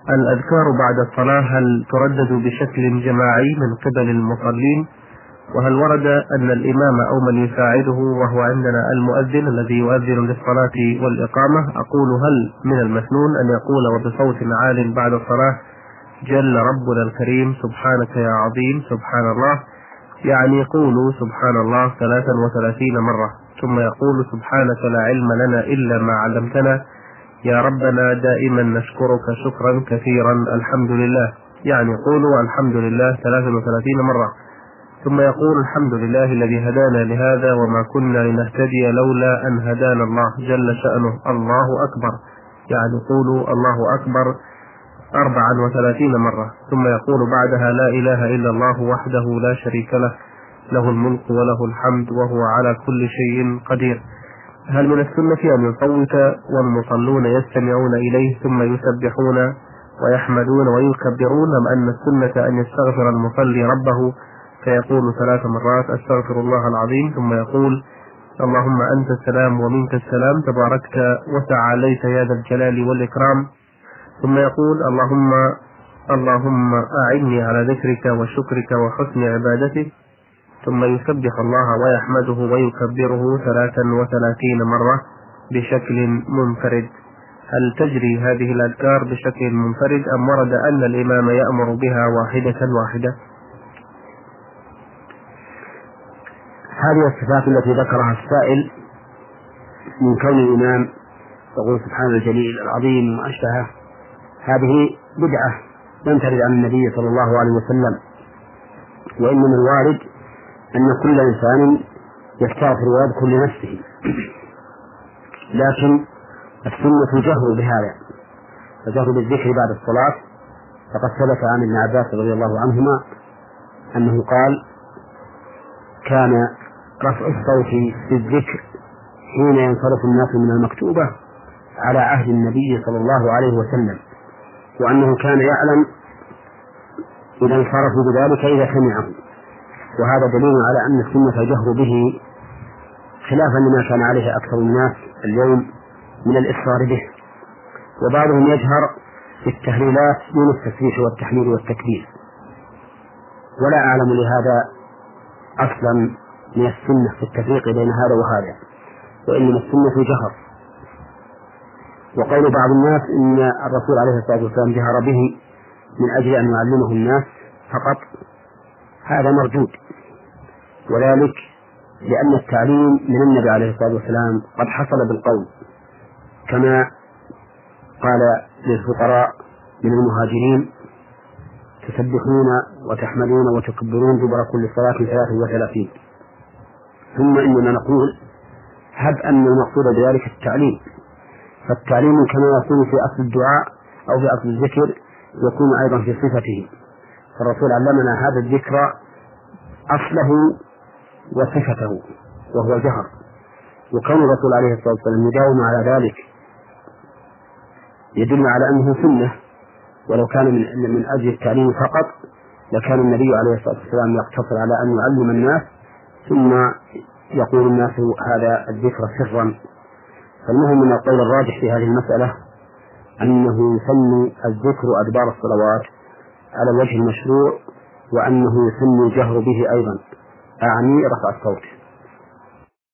الأذكار بعد الصلاة هل تردد بشكل جماعي من قبل المصلين؟ وهل ورد أن الإمام أو من يساعده وهو عندنا المؤذن الذي يؤذن للصلاة والإقامة، أقول هل من المسنون أن يقول وبصوت عال بعد الصلاة جل ربنا الكريم سبحانك يا عظيم سبحان الله، يعني يقول سبحان الله 33 مرة، ثم يقول سبحانك لا علم لنا إلا ما علمتنا يا ربنا دائما نشكرك شكرا كثيرا الحمد لله، يعني يقول الحمد لله 33 مرة، ثم يقول الحمد لله الذي هدانا لهذا وما كنا لنهتدي لولا أن هدانا الله جل شأنه الله أكبر، يعني يقول الله أكبر 34 مرة، ثم يقول بعدها لا إله إلا الله وحده لا شريك له له الملك وله الحمد وهو على كل شيء قدير. هل من السنة أن يصوت والمصلون يستمعون إليه ثم يسبحون ويحمدون ويكبرون، أم أن السنة أن يستغفر المصلي ربه فيقول 3 مرات أستغفر الله العظيم، ثم يقول اللهم أنت السلام ومنك السلام تباركت وتعاليت يا ذا الجلال والإكرام، ثم يقول اللهم أعني على ذكرك وشكرك وحسن عبادتك، ثم يسبح الله ويحمده ويكبره 33 مرة بشكل منفرد. هل تجري هذه الأذكار بشكل منفرد أم ورد أن الإمام يأمر بها واحدة واحدة؟ هذه الصفات التي ذكرها السائل من كون الإمام يقول سبحان الجليل العظيم وأشبهه، هذه بدعة لم ترد عن النبي صلى الله عليه وسلم، وإنما الوارد أن كل إنسان يستغفر ويذكر لنفسه، لكن السنة جهر بهذا، الجهر بالذكر بعد الصلاة، فقد ثبت عن ابن عباس رضي الله عنهما أنه قال كان رفع الصوت بالذكر حين ينصرف الناس من المكتوبة على عهد النبي صلى الله عليه وسلم، وأنه كان يعلم إذا انصرفوا بذلك إذا سمعه، وهذا دليل على أن السنة جهر به خلافا لما كان عليه أكثر الناس اليوم من الإصرار به. وبعضهم يجهر بالتهليلات دون التسبيح والتحميد والتكبير، ولا أعلم لهذا أصلا من السنة في التفريق بين هذا وهذا، وإنما السنة جهر. وقول بعض الناس إن الرسول عليه الصلاة والسلام جهر به من أجل أن يعلمه الناس فقط، هذا مردود، وذلك لأن التعليم من النبي عليه الصلاة والسلام قد حصل بالقول، كما قال للفقراء من المهاجرين تسبحون وتحمدون وتكبرون دبر كل صلاة 33. ثم إننا نقول هب أن المقصود بذلك التعليم، فالتعليم كما يكون في أصل الدعاء أو في أصل الذكر يكون أيضا في صفته، فالرسول علمنا هذا الذكر أصله وصفته وهو الجهر، وكون الرسول عليه الصلاة والسلام يداوم على ذلك يدل على أنه سنة، ولو كان من أجل التعليم فقط لكان النبي عليه الصلاة والسلام يقتصر على أن يعلم الناس ثم يقول الناس هذا الذكر سرا. فالمهم من القول الراجح في هذه المسألة أنه يسمى الذكر أدبار الصلوات على الوجه المشروع، وأنه يسمى الجهر به أيضا، أعني رفع الصوت.